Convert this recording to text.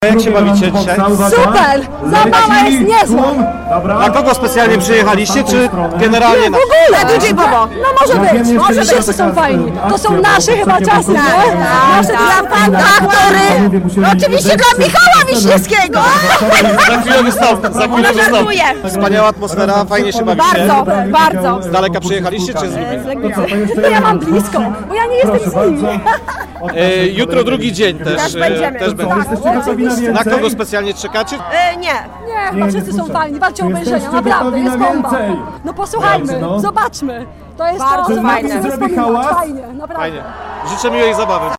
Jak się bawicie dzisiaj? Super! Zabawa jest niezła! Na kogo specjalnie przyjechaliście, czy generalnie na... W ogóle! DJ Bobo! No może być, wszyscy są fajni. To są nasze chyba czasy, nie? Nasze dla pana, aktory! Oczywiście dla Michała Wiśniewskiego! Za chwilę wystąpi, za chwilę wystąpi. Wspaniała atmosfera, fajnie się bawicie. Bardzo, bardzo! Z daleka przyjechaliście, czy z Lublina? To ja mam blisko, bo ja nie jestem z nimi. Jutro drugi dzień też będziemy. będzie. Na kogo specjalnie czekacie? Nie, chyba wszyscy są fajni, walcie o obejrzenia, naprawdę, jest bomba. No posłuchajmy, zobaczmy. To jest Bardzo to, fajne. fajnie, naprawdę. Fajnie. Życzę miłej zabawy.